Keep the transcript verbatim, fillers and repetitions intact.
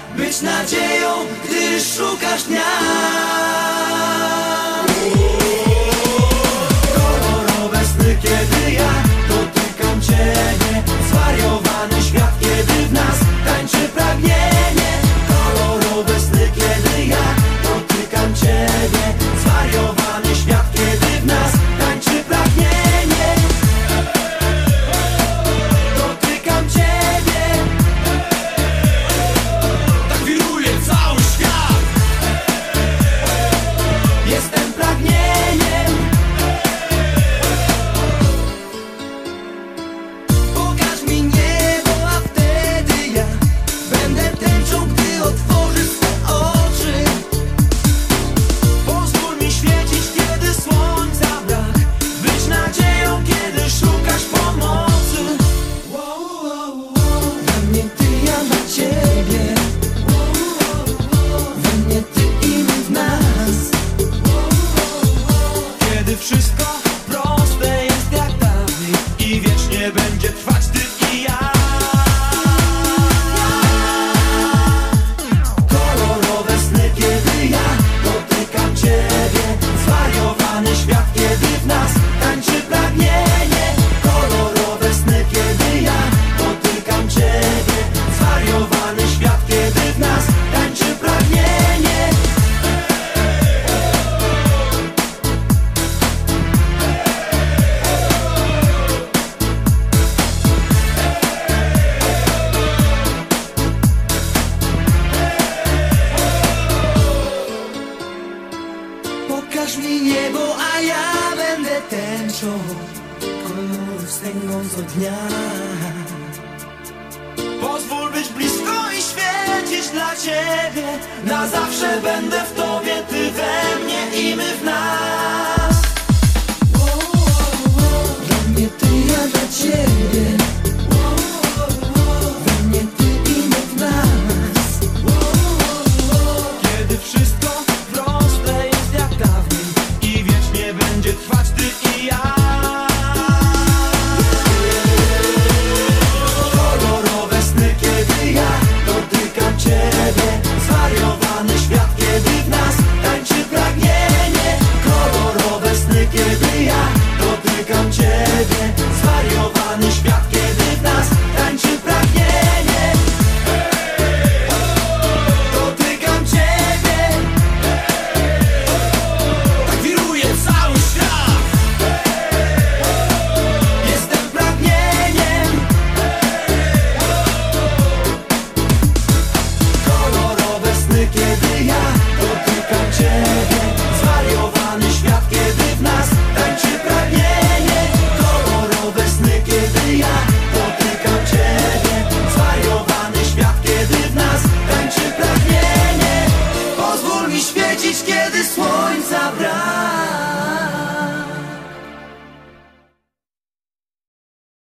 być nadzieją, gdy szukasz dnia. Kolorowe sny, kiedy ja dotykam Ciebie, zwariowany świat, kiedy w nas tańczy pragnienie. Kolorowe sny, kiedy ja dotykam Ciebie, zwariowany świat, kiedy w nas tańczy pragnienie. Dotykam Ciebie, tak wiruje cały świat. Jestem pragnieniem. Pokaż mi niebo, a wtedy ja będę tęczą, gdy otworzysz swe oczy. Pozwól mi świecić, kiedy słońca brak, być nadzieją, kiedy szukasz pomocy. We mnie Ty, ja dla Ciebie, we mnie Ty i my w nas. Kiedy wszystko proste jest jak dawniej i wiecznie będzie trwać Ty i ja. Kolorowe sny, kiedy ja dotykam Ciebie, zwariowany świat, kiedy w nas tańczy pragnienie. Kolorowe sny, kiedy ja dotykam Ciebie, zwariowany świat, kiedy w nas tańczy pragnienie. Pokaż mi niebo, a ja będę tęczą kolorów stęgąc od dnia. Pozwól być blisko i świecić dla Ciebie, na zawsze będę w Tobie, Ty we mnie i my w nas. We mnie Ty, ja dla Ciebie, we mnie Ty i my w nas. Kiedy wszystko proste jest jak dawniej i wiecznie będzie trwać Ty i ja. Kolorowe sny, kiedy ja dotykam Ciebie, zwariowany świat, kiedy w nas tańczy pragnienie. Kolorowe sny, kiedy ja dotykam Ciebie, zwariowany świat, kiedy w nas tańczy pragnienie. Dotykam Ciebie, tak wiruje cały świat. Jestem pragnieniem. Kolorowe sny, kiedy ja dotykam Ciebie, zwariowany świat, kiedy w nas tańczy pragnienie. Kolorowe sny, kiedy ja dotykam Ciebie, zwariowany świat, kiedy w nas tańczy pragnienie. Pozwól mi świecić, kiedy słońca brak,